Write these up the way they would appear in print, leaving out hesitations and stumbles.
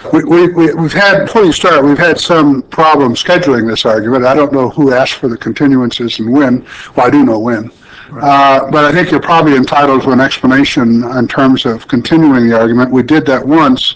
We've had, before you start, we've had some problem scheduling this argument. I don't know who asked for the continuances and when. Well, I do know when. But I think you're probably entitled to an explanation in terms of continuing the argument. We did that once.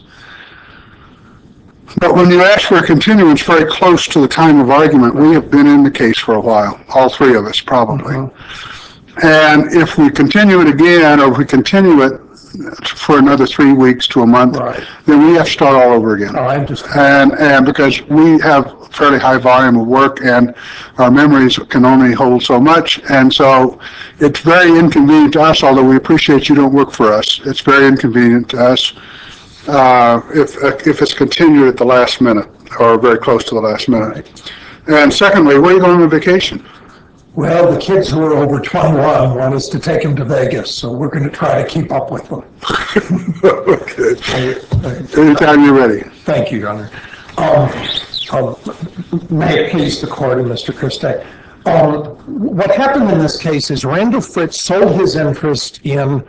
But when you ask for a continuance very close to the time of argument, we have been in the case for a while, all three of us probably. And if we continue it again, or if we continue it for another 3 weeks to a month, then we have to start all over again. I understand. And because we have a fairly high volume of work and our memories can only hold so much, and so it's very inconvenient to us, although we appreciate you don't work for us. It's very inconvenient to us if it's continued at the last minute or very close to the last minute. And secondly, where are you going on vacation? Well, the kids who are over 21 want us to take them to Vegas, so we're going to try to keep up with them. Okay. Anytime you're ready. Thank you, Your Honor. May it please the court and Mr. Christek. What happened in this case is Randall Fritz sold his interest in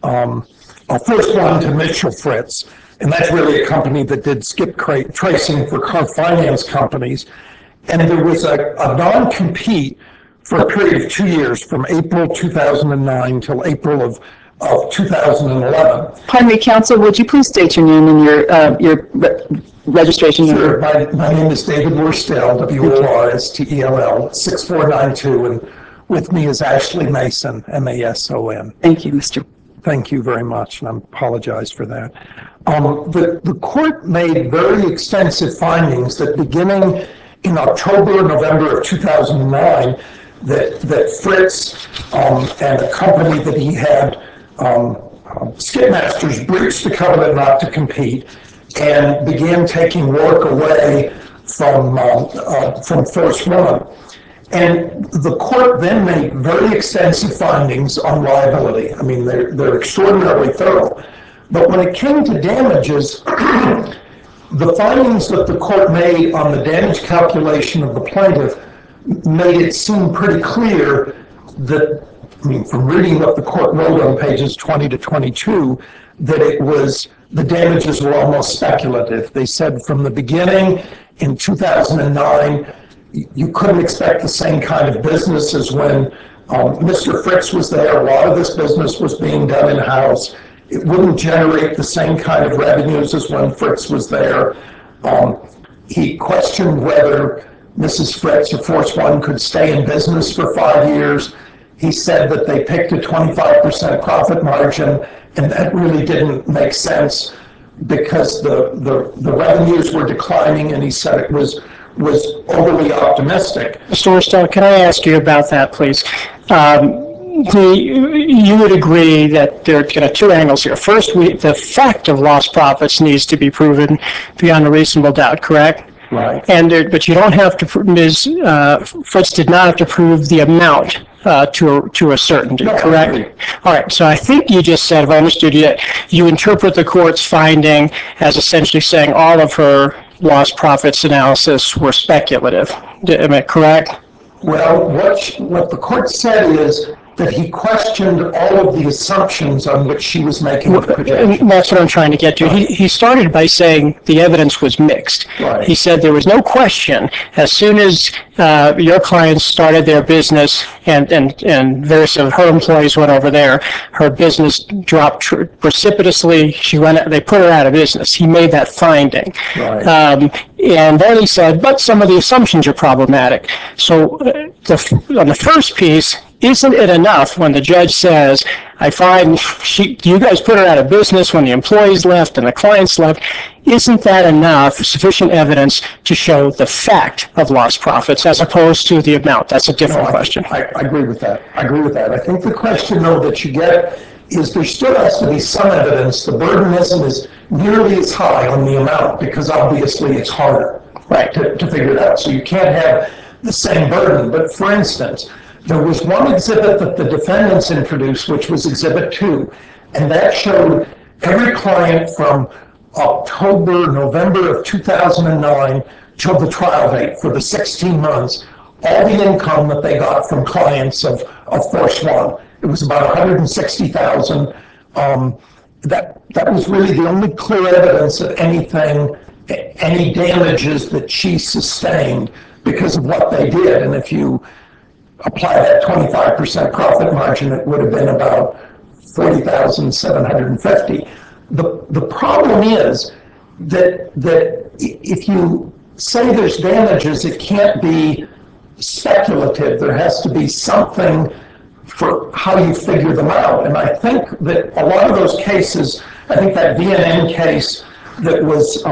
First One to Mitchell Fritz, and that's really a company that did skip tracing for car finance companies. And there was a non-compete for a period of 2 years, from April 2009 till April of 2011. Pardon me, counsel, would you please state your name and your registration number? Sure. My name is David Worstell, W-O-R-S-T-E-L-L, 6492, and with me is Ashley Mason, M-A-S-O-N. Thank you, Mr. Thank you very much, and I apologize for that. The court made very extensive findings that beginning in October, November of 2009, that Fritz and a company that he had, Skipmasters, breached the covenant not to compete and began taking work away from First One. And the court then made very extensive findings on liability. I mean, they're extraordinarily thorough. But when it came to damages, the findings that the court made on the damage calculation of the plaintiff made it seem pretty clear that, I mean, from reading what the court wrote on pages 20 to 22, that the damages were almost speculative. They said from the beginning in 2009, you couldn't expect the same kind of business as when Mr. Fritz was there. A lot of this business was being done in-house. It wouldn't generate the same kind of revenues as when Fritz was there. He questioned whether Mrs. Fritz or First One could stay in business for 5 years. He said that they picked a 25% profit margin, and that really didn't make sense because the revenues were declining, and he said it was overly optimistic. Mr. Worstell, can I ask you about that, please? You would agree that there are kind of two angles here. First, the fact of lost profits needs to be proven beyond a reasonable doubt, correct? Right. But you don't have to. Ms. Fritz did not have to prove the amount to a certainty, correct? All right. So I think you just said, if I understood you, you interpret the court's finding as essentially saying all of her lost profits analysis were speculative. Am I correct? Well, what the court said is that he questioned all of the assumptions on which she was making the projection. And that's what I'm trying to get to. He started by saying the evidence was mixed. Right. He said there was no question as soon as your clients started their business and various of her employees went over there, her business dropped precipitously. They put her out of business. He made that finding. Right. And then he said, but some of the assumptions are problematic. So on the first piece, isn't it enough when the judge says, I find you guys put her out of business when the employees left and the clients left, isn't that enough, sufficient evidence to show the fact of lost profits as opposed to the amount? That's a different question. I agree with that. I think the question, though, that you get is there still has to be some evidence. The burden isn't as nearly as high on the amount because obviously it's harder, right, to figure it out. So you can't have the same burden. But for instance, there was one exhibit that the defendants introduced, which was Exhibit 2, and that showed every client from November of 2009 till the trial date for the 16 months, all the income that they got from clients of First One. It was about $160,000. That was really the only clear evidence that anything any damages that she sustained because of what they did. And if you apply that 25% profit margin, it would have been about $40,750. The problem is that if you say there's damages, it can't be speculative. There has to be something for how you figure them out. And I think that a lot of those cases, I think that VNN case that was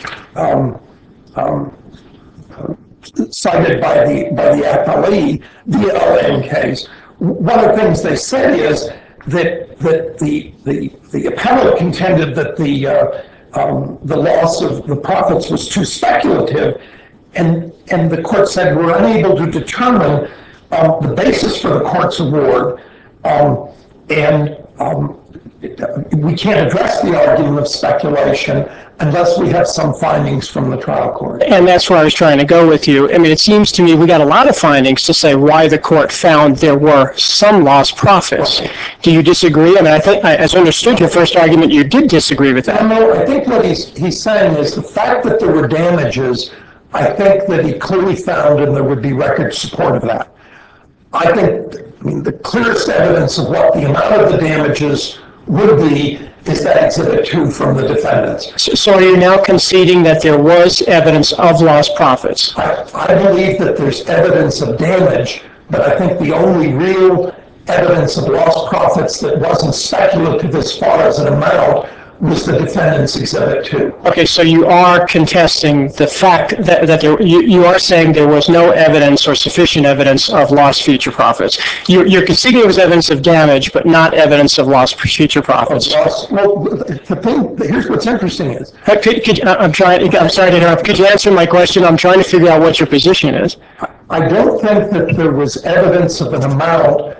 cited by the appellee, VLN case, one of the things they said is that the appellate contended that the loss of the profits was too speculative, and the court said we're unable to determine the basis for the court's award, and we can't address the argument of speculation unless we have some findings from the trial court. And that's where I was trying to go with you. I mean, it seems to me we got a lot of findings to say why the court found there were some lost profits. Do you disagree? I mean, I think, as I understood your first argument, you did disagree with that. No, I think what he's saying is the fact that there were damages, I think that he clearly found, and there would be record support of that. I think, the clearest evidence of what the amount of the damages would be is that Exhibit 2 from the defendants. So are you now conceding that there was evidence of lost profits? I believe that there's evidence of damage, but I think the only real evidence of lost profits that wasn't speculative as far as an amount was the defendant's Exhibit 2. Okay, so you are contesting the fact that you are saying there was no evidence or sufficient evidence of lost future profits. You're conceding there was evidence of damage, but not evidence of lost future profits. Well, the thing, here's what's interesting is... I'm sorry to interrupt. Could you answer my question? I'm trying to figure out what your position is. I don't think that there was evidence of an amount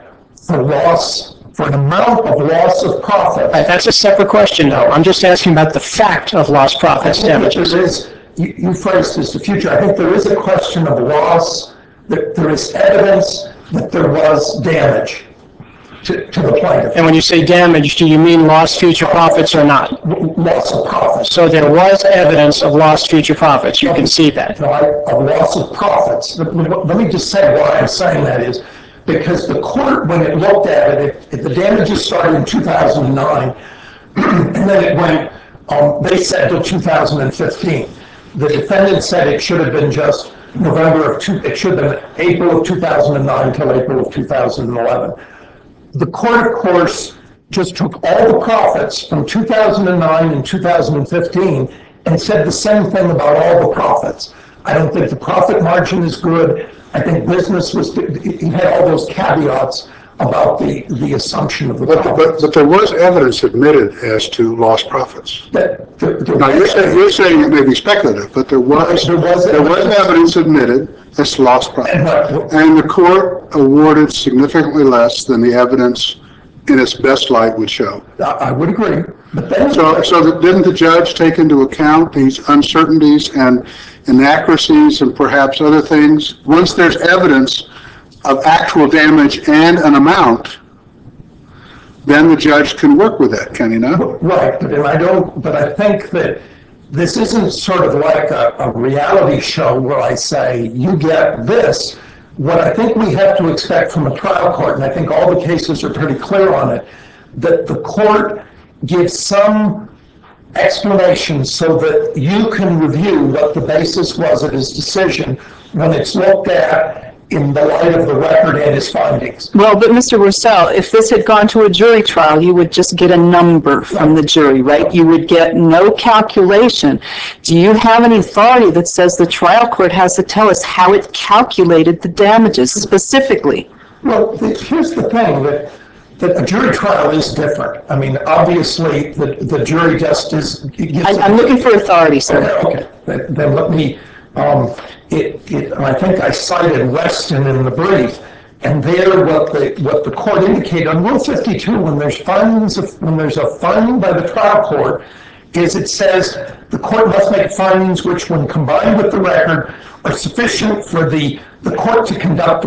for an amount of loss of profit. That's a separate question, though. I'm just asking about the fact of lost profits damages. You phrased as the future. I think there is a question of loss, that there is evidence that there was damage to the plaintiff. And when you say damage, do you mean lost future profits or not? Loss of profits. So there was evidence of lost future profits. You can see that. No, of loss of profits. Let me just say why I'm saying that is because the court, when it looked at it, the damages started in 2009, and then it went, they said till 2015. The defendant said it should have been just it should have been April of 2009 till April of 2011. The court, of course, just took all the profits from 2009 and 2015 and said the same thing about all the profits. I don't think the profit margin is good. I think business he had all those caveats about the assumption of the profits. But there was evidence admitted as to lost profits. Now, you're saying it may be speculative, but there was evidence admitted as to lost profits. And the court awarded significantly less than the evidence in its best light would show. I would agree. So didn't the judge take into account these uncertainties and inaccuracies and perhaps other things? Once there's evidence of actual damage and an amount, then the judge can work with that, can he not? Right, but I think that this isn't sort of like a reality show where I say, you get this. What I think we have to expect from a trial court, and I think all the cases are pretty clear on it, that the court gives some explanation so that you can review what the basis was of his decision when it's looked at in the light of the record and his findings. Well, but Mr. Roussel, if this had gone to a jury trial, you would just get a number from the jury, right? You would get no calculation. Do you have any authority that says the trial court has to tell us how it calculated the damages specifically? Well, here's the thing, that a jury trial is different. I mean, obviously, the jury just is... I'm looking for authority, sir. Okay. Then let me... I think I cited Weston in the brief, and there what the court indicated on Rule 52, when there's a finding by the trial court, is it says the court must make findings which, when combined with the record, are sufficient for the court to conduct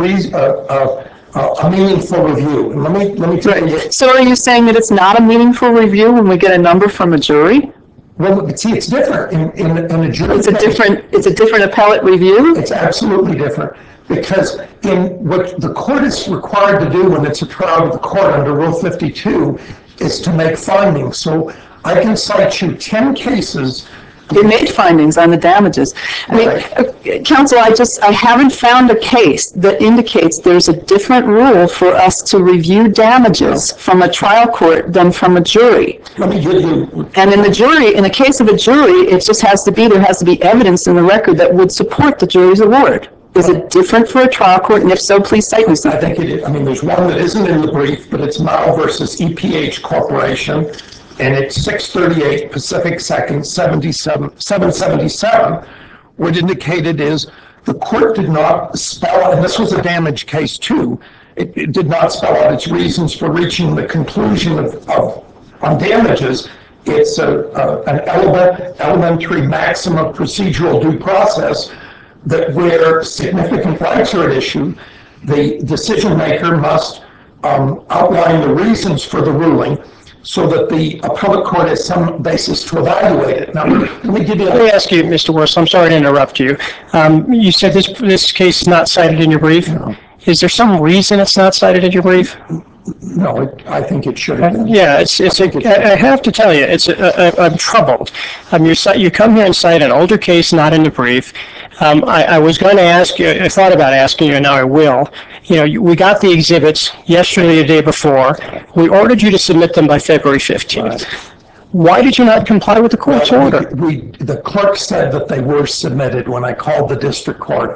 a meaningful review. And let me tell you. So are you saying that it's not a meaningful review when we get a number from a jury? Well, but see, it's different in a jury. It's a different appellate review? It's absolutely different, because in what the court is required to do when it's a trial of the court under Rule 52 is to make findings. So I can cite you 10 cases. They made findings on the damages. I mean, counsel, I haven't found a case that indicates there's a different rule for us to review damages from a trial court than from a jury. Let me give you. And in the case of a jury, there has to be evidence in the record that would support the jury's award. Is it different for a trial court? And if so, please cite me I something. think it is. I mean, there's one that isn't in the brief, but it's Mao versus EPH Corporation, and it's 638 Pacific 2nd, 777. What indicated is the court did not spell out, and this was a damage case too, it did not spell out its reasons for reaching the conclusion on damages. It's an elementary maximum of procedural due process that where significant rights are at issue, the decision maker must outline the reasons for the ruling so that the appellate court has some basis to evaluate it. Now, let me ask you, Mr. Worse, I'm sorry to interrupt you. You said this case is not cited in your brief. No. Is there some reason it's not cited in your brief? No, I think it should have been. Yeah, I have to tell you, I'm troubled. You come here and cite an older case not in the brief. I was going to ask you, I thought about asking you, and now I will. We got the exhibits yesterday or the day before. We ordered you to submit them by February 15th. Right. Why did you not comply with the court's order? The clerk said that they were submitted when I called the district court.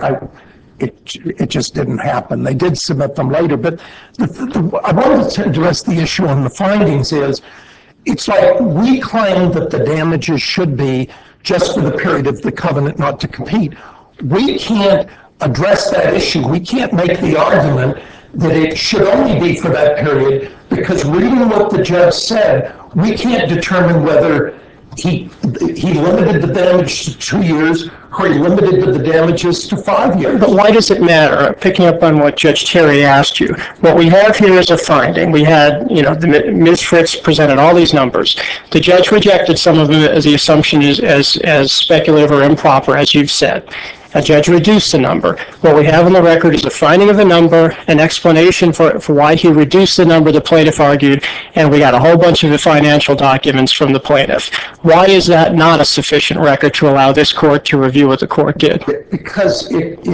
It just didn't happen. They did submit them later, but I wanted to address the issue on the findings is, it's like we claim that the damages should be just for the period of the covenant not to compete. We can't address that issue. We can't make the argument that it should only be for that period, because reading what the judge said, we can't determine whether he limited the damage to 2 years or he limited the damages to 5 years. But why does it matter? Picking up on what Judge Terry asked you, what we have here is a finding. We had, Ms. Fritz presented all these numbers. The judge rejected some of them as the assumption is as speculative or improper, as you've said. A judge reduced the number. What we have on the record is a finding of the number, an explanation for why he reduced the number, the plaintiff argued, and we got a whole bunch of the financial documents from the plaintiff. Why is that not a sufficient record to allow this court to review what the court did? Because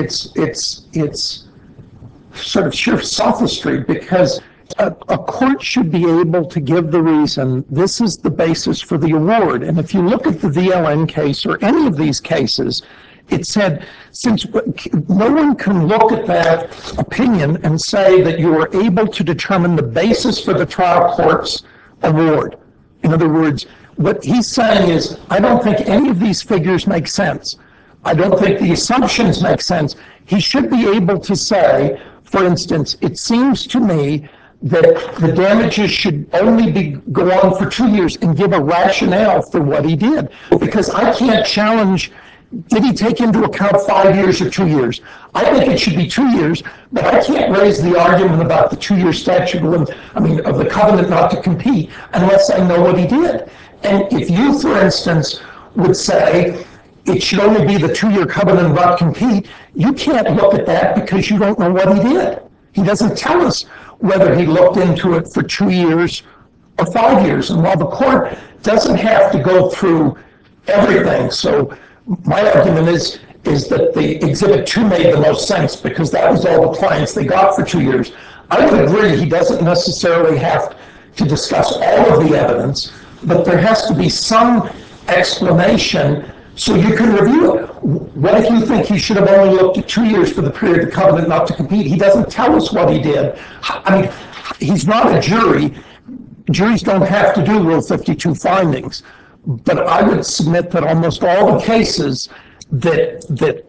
it's sort of sheer sophistry, because a court should be able to give the reason, this is the basis for the award. And if you look at the VLN case or any of these cases, it said, since no one can look at that opinion and say that you are able to determine the basis for the trial court's award. In other words, what he's saying is, I don't think any of these figures make sense. I don't think the assumptions make sense. He should be able to say, for instance, it seems to me that the damages should only go on for 2 years and give a rationale for what he did. Because I can't challenge, did he take into account 5 years or 2 years? I think it should be 2 years, but I can't raise the argument about the 2-year statute of the covenant not to compete unless I know what he did. And if you, for instance, would say it should only be the 2-year covenant not compete, you can't look at that because you don't know what he did. He doesn't tell us whether he looked into it for 2 years or 5 years. And while the court doesn't have to go through everything, so my argument is that the Exhibit 2 made the most sense because that was all the clients they got for 2 years. I would agree he doesn't necessarily have to discuss all of the evidence, but there has to be some explanation so you can review it. What if you think he should have only looked at 2 years for the period of the covenant not to compete? He doesn't tell us what he did. I mean, he's not a jury. Juries don't have to do Rule 52 findings. But I would submit that almost all the cases they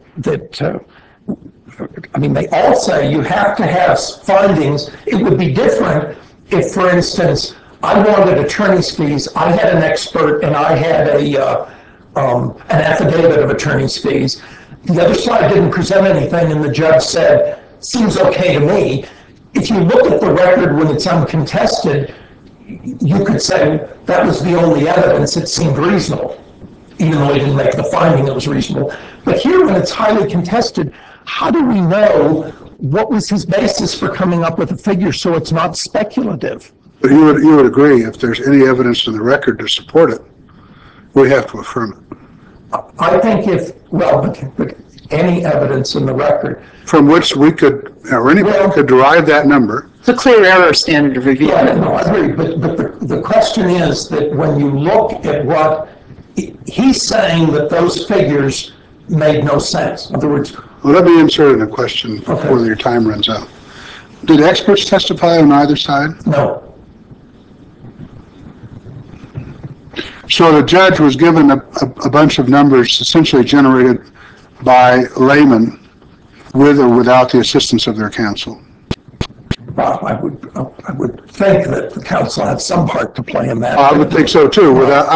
all say you have to have findings. It would be different if, for instance, I wanted attorney's fees. I had an expert and I had an affidavit of attorney's fees. The other side didn't present anything and the judge said, seems okay to me. If you look at the record when it's uncontested, you could say that was the only evidence that seemed reasonable. even though he didn't make the finding it was reasonable. But here, when it's highly contested, how do we know what was his basis for coming up with a figure so it's not speculative? But you would agree, if there's any evidence in the record to support it, we have to affirm it. I think but any evidence in the record. From which we could, or anybody could derive that number. It's a clear error standard of review. Yeah, no, I agree, but the question is that when you look at what, he's saying that those figures made no sense. In other words, Well, let me insert in a question before your time runs out. Did experts testify on either side? no. So the judge was given a bunch of numbers essentially generated by laymen with or without the assistance of their counsel. Well, I would think that the council had some part to play in that. I would think so too.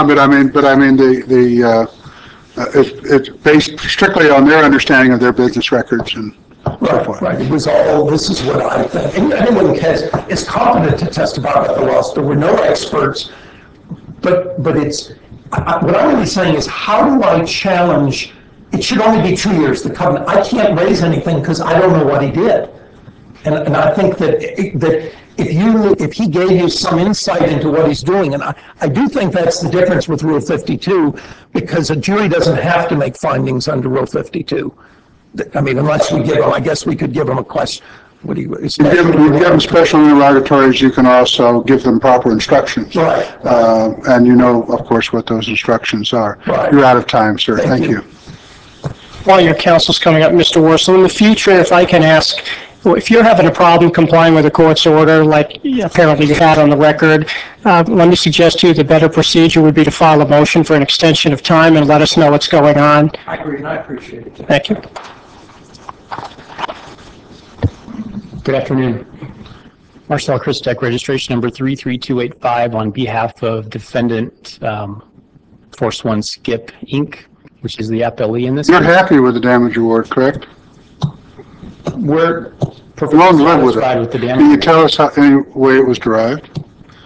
It's based strictly on their understanding of their business records and so forth. Right. It was all, this is what I think. And anyone is competent to testify about the loss. There were no experts, but it's, what I'm really saying is, how do I challenge, it should only be 2 years, the covenant. I can't raise anything because I don't know what he did. And I think that if he gave you some insight into what he's doing, and I do think that's the difference with Rule 52, because a jury doesn't have to make findings under Rule 52. I mean, unless we give them, I guess we could give them a question. What do you give them special interrogatories, you can also give them proper instructions. Right. And you know, of course, what those instructions are. Right. You're out of time, sir. Thank you. While your counsel's coming up, Mr. Worsel, in the future, if I can ask, if you're having a problem complying with a court's order, like apparently you had on the record, let me suggest to you the better procedure would be to file a motion for an extension of time and let us know what's going on. I agree, and I appreciate it. Thank you. Good afternoon. Marcel Christek, registration number 33285 on behalf of defendant Force One Skip Inc., which is the appellee in this You're case. happy with the damage award, correct? We're You won't live with satisfied it. with the Can damage. you tell us any way it was derived?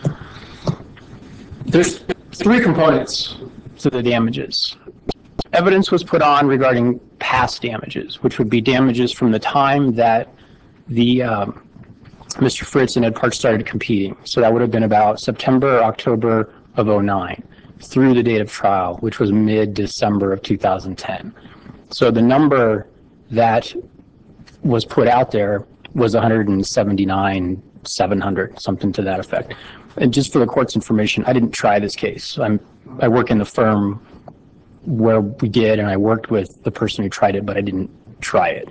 There's three components to the damages. Evidence was put on regarding past damages, which would be damages from the time that the Mr. Fritz and Ed Park started competing. So that would have been about September, October of 2009 through the date of trial, which was mid-December of 2010. So the number that was put out there was 179,700, something to that effect. And just for the court's information, I didn't try this case. I work in the firm where we did, and I worked with the person who tried it, but I didn't try it.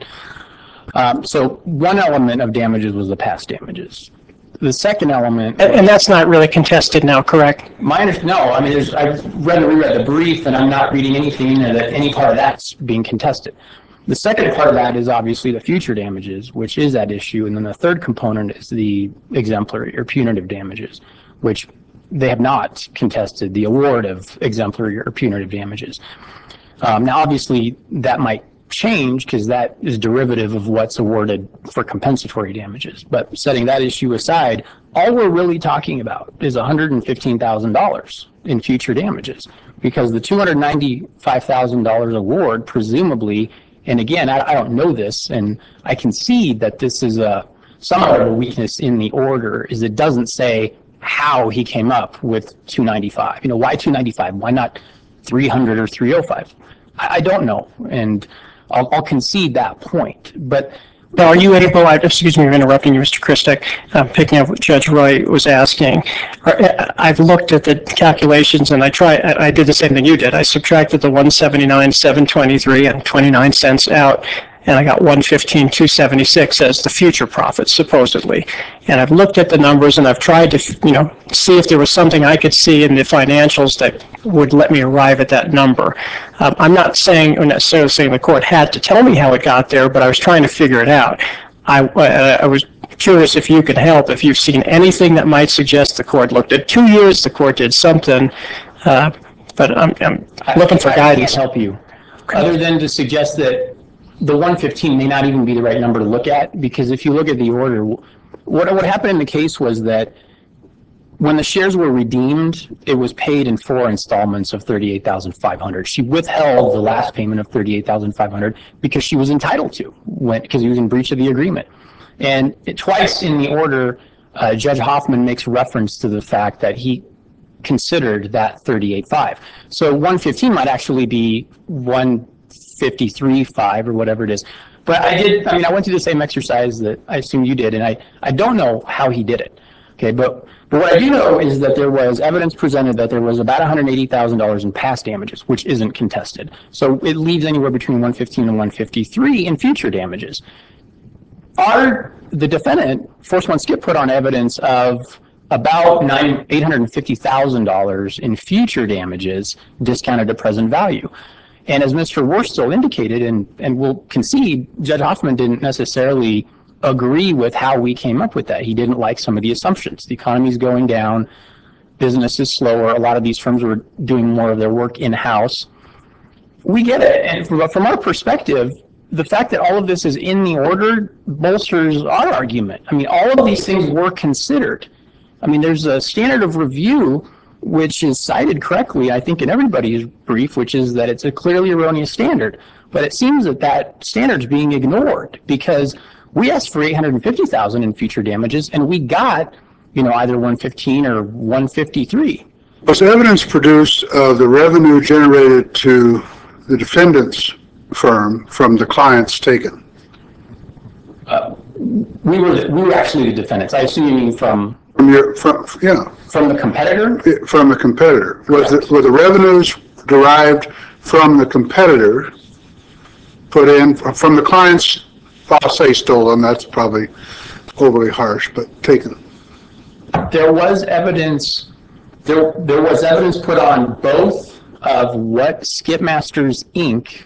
So one element of damages was the past damages. The second element, And that's not really contested now, correct? no, I mean, I've read and reread the brief, and I'm not reading anything that any part of that's being contested. The second part of that is obviously the future damages, which is at issue, and then the third component is the exemplary or punitive damages, which they have not contested the award of exemplary or punitive damages. Now, obviously, that might change because that is derivative of what's awarded for compensatory damages. But setting that issue aside, all we're really talking about is $115,000 in future damages, because the $295,000 award presumably, and again, I don't know this, and I concede that this is somewhat of a weakness in the order, is it doesn't say how he came up with 295. You know, why 295? Why not 300 or 305? I don't know, and I'll concede that point. But Now, are you able, excuse me for interrupting you, Mr. Christek, picking up what Judge Roy was asking. I've looked at the calculations and I did the same thing you did. I subtracted the 179,723 and 29 cents out, and I got 115,276 as the future profits, supposedly. And I've looked at the numbers and I've tried to, see if there was something I could see in the financials that would let me arrive at that number. I'm not saying, or necessarily saying the court had to tell me how it got there, but I was trying to figure it out. I was curious if you could help, if you've seen anything that might suggest the court looked at 2 years, the court did something, but I'm looking for guidance. I can't help you, other than to suggest that the 115 may not even be the right number to look at, because if you look at the order, what happened in the case was that when the shares were redeemed, it was paid in 4 installments of $38,500. She withheld the last payment of $38,500 because she was entitled to, because he was in breach of the agreement. And twice in the order, Judge Hoffman makes reference to the fact that he considered that 38.5. So 115 might actually be 153.5 or whatever it is. But I went through the same exercise that I assume you did, and I don't know how he did it. Okay, but what I do know is that there was evidence presented that there was about $180,000 in past damages, which isn't contested. So it leaves anywhere between 115 and 153 in future damages. The defendant, Force One Skip, put on evidence of about $850,000 in future damages discounted to present value. And as Mr. Worstel indicated, and will concede, Judge Hoffman didn't necessarily agree with how we came up with that. He didn't like some of the assumptions. The economy's going down, business is slower, a lot of these firms were doing more of their work in-house. We get it, and from our perspective, the fact that all of this is in the order bolsters our argument. I mean, all of these things were considered. I mean, there's a standard of review which is cited correctly, I think, in everybody's brief, which is that it's a clearly erroneous standard. But it seems that that standard's being ignored because we asked for $850,000 in future damages, and we got, either 115 or 153. Was evidence produced of the revenue generated to the defendant's firm from the clients taken? We were actually the defendants. I assume you mean from the competitor? From the competitor. Were the revenues derived from the competitor put in from the clients? I'll say stolen. That's probably overly harsh, but taken. There was evidence. There was evidence put on both of what Skipmasters Inc.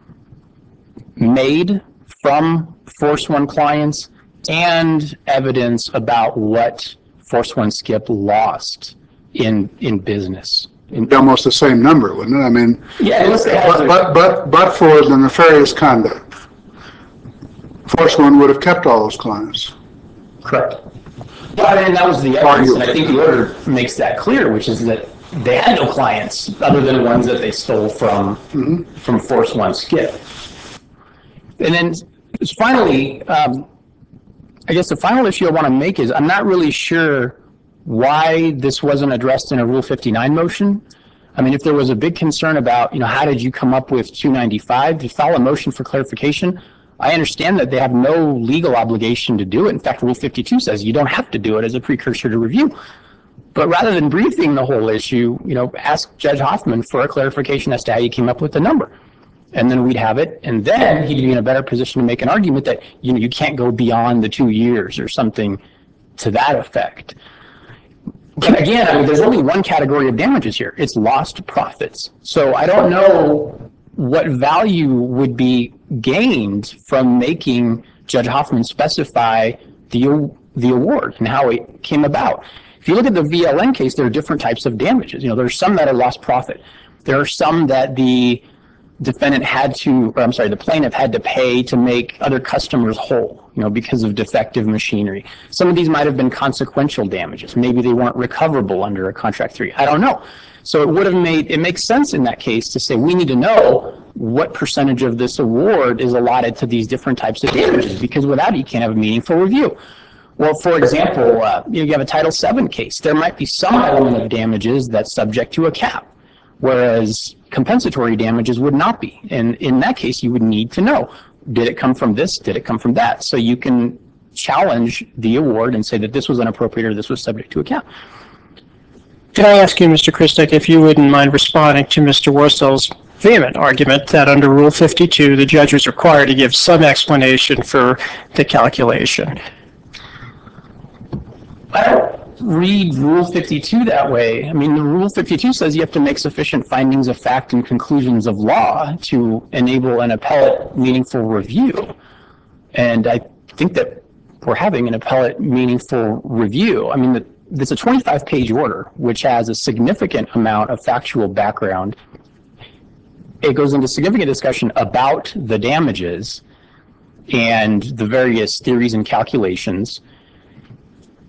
made from Force One clients and evidence about what Force One Skip lost in business. Almost the same number, wouldn't it? I mean, yeah, but for the nefarious conduct, Force One would have kept all those clients. Correct. Well, and that was the evidence, and I think the order makes that clear, which is that they had no clients other than ones that they stole from Force One Skip. And then finally, I guess the final issue I want to make is I'm not really sure why this wasn't addressed in a Rule 59 motion. I mean, if there was a big concern about, how did you come up with 295 to file a motion for clarification, I understand that they have no legal obligation to do it. In fact, Rule 52 says you don't have to do it as a precursor to review. But rather than briefing the whole issue, ask Judge Hoffman for a clarification as to how you came up with the number. And then we'd have it, and then he'd be in a better position to make an argument that, you can't go beyond the 2 years or something to that effect. But again, there's only one category of damages here. It's lost profits. So I don't know what value would be gained from making Judge Hoffman specify the award and how it came about. If you look at the VLN case, there are different types of damages. There's some that are lost profit. There are some that the the plaintiff had to pay to make other customers whole, because of defective machinery. Some of these might have been consequential damages. Maybe they weren't recoverable under a Contract 3. I don't know. So it makes sense in that case to say we need to know what percentage of this award is allotted to these different types of damages, because without it, you can't have a meaningful review. Well, for example, you have a Title VII case. There might be some element of damages that's subject to a cap, whereas compensatory damages would not be. And in that case, you would need to know, did it come from this? Did it come from that? So you can challenge the award and say that this was inappropriate or this was subject to a cap. Can I ask you, Mr. Christek, if you wouldn't mind responding to Mr. Worstel's vehement argument that under Rule 52, the judge was required to give some explanation for the calculation? I don't read Rule 52 that way. I mean, the Rule 52 says you have to make sufficient findings of fact and conclusions of law to enable an appellate meaningful review. And I think that we're having an appellate meaningful review. I mean, it's a 25-page order, which has a significant amount of factual background. It goes into significant discussion about the damages and the various theories and calculations.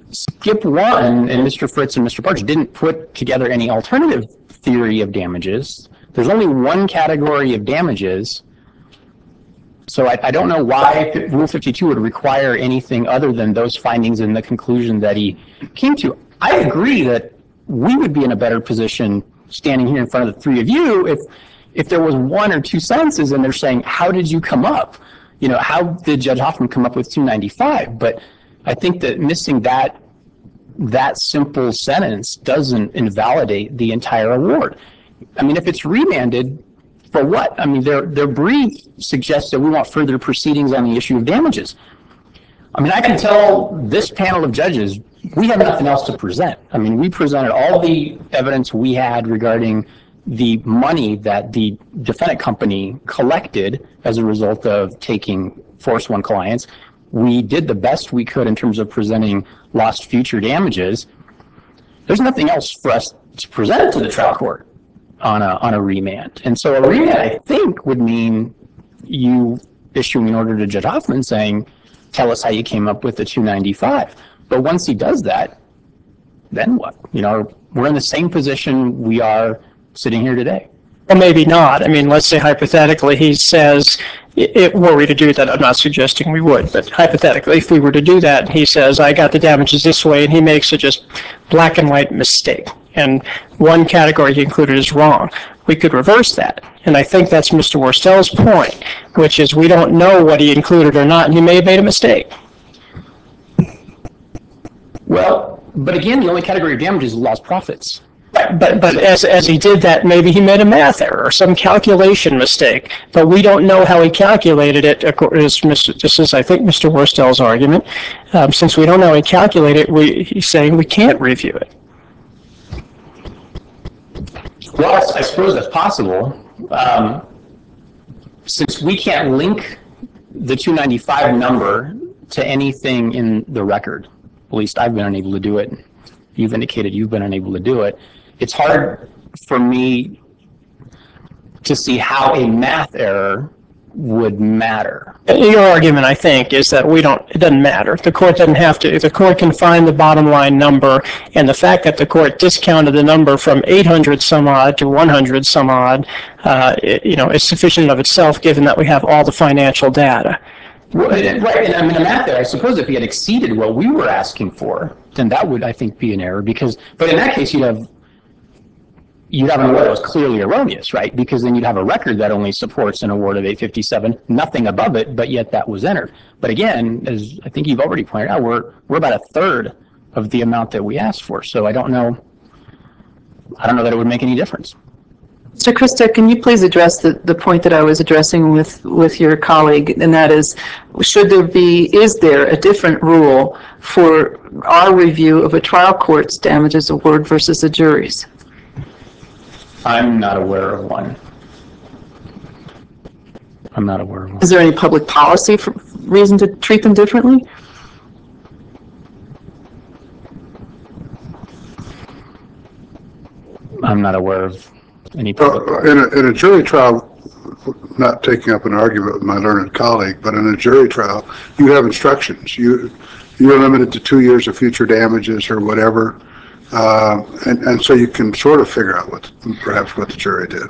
skip one, and Mr. Fritz and Mr. Barch didn't put together any alternative theory of damages. There's only one category of damages. So I don't know why Rule 52 would require anything other than those findings and the conclusion that he came to. I agree that we would be in a better position standing here in front of the three of you if there was one or two sentences and they're saying, how did you come up? You know, how did Judge Hoffman come up with 295? But I think that missing that simple sentence doesn't invalidate the entire award. I mean, if it's remanded, for what? I mean, their brief suggests that we want further proceedings on the issue of damages. I mean, I can tell this panel of judges, we have nothing else to present. I mean, we presented all the evidence we had regarding the money that the defendant company collected as a result of taking Force One clients. We did the best we could in terms of presenting lost future damages. There's nothing else for us to present to the trial court on a remand. And so a remand, I think, would mean you issuing an order to Judge Hoffman saying, tell us how you came up with the 295. But once he does that, then what? You know, we're in the same position we are sitting here today. Well, maybe not. I mean, let's say hypothetically he says, were we to do that, I'm not suggesting we would, but hypothetically, if we were to do that, he says, I got the damages this way, and he makes a just black and white mistake, and one category he included is wrong. We could reverse that, and I think that's Mr. Worstel's point, which is we don't know what he included or not, and he may have made a mistake. Well, but again, the only category of damage is lost profits. But as he did that, maybe he made a math error or some calculation mistake. But we don't know how he calculated it. This is, I think, Mr. Worstel's argument. Since we don't know how he calculated it, he's saying we can't review it. Well, I suppose that's possible. Since we can't link the 295 number to anything in the record, at least I've been unable to do it. You've indicated you've been unable to do it. It's hard for me to see how a math error would matter. Your argument, I think, is that it doesn't matter. The court doesn't have to. The court can find the bottom line number, and the fact that the court discounted the number from 800 some odd to 100 some odd, is sufficient of itself, given that we have all the financial data. Right, and I mean, a math error, I suppose if he had exceeded what we were asking for, then that would, I think, be an error, but in that case, you'd have an award that was clearly erroneous, right? Because then you'd have a record that only supports an award of 857, nothing above it, but yet that was entered. But again, as I think you've already pointed out, we're about a third of the amount that we asked for. So I don't know that it would make any difference. Mr. Christek, can you please address the point that I was addressing with your colleague, and that is, is there a different rule for our review of a trial court's damages award versus a jury's? I'm not aware of one. I'm not aware of one. Is there any public policy reason to treat them differently? I'm not aware of any public in a jury trial, not taking up an argument with my learned colleague, but in a jury trial, you have instructions. You're limited to 2 years of future damages or whatever, and so you can sort of figure out perhaps what the jury did.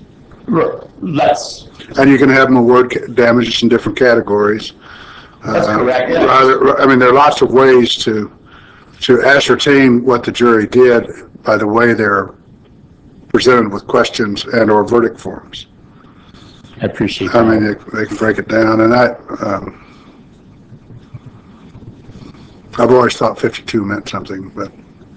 And you can have them award damages in different categories. That's correct. I mean, there are lots of ways to ascertain what the jury did by the way they're presented with questions and or verdict forms. I appreciate that. I mean, they can break it down, and I've always thought 52 meant something, but.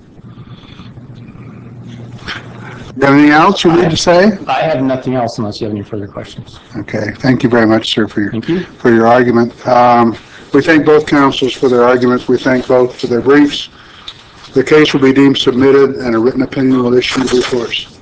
Anything else you need to say? I have nothing else unless you have any further questions. Okay, thank you very much, sir, for Thank your argument. We thank both counsels for their arguments. We thank both for their briefs. The case will be deemed submitted, and a written opinion will issue in due course.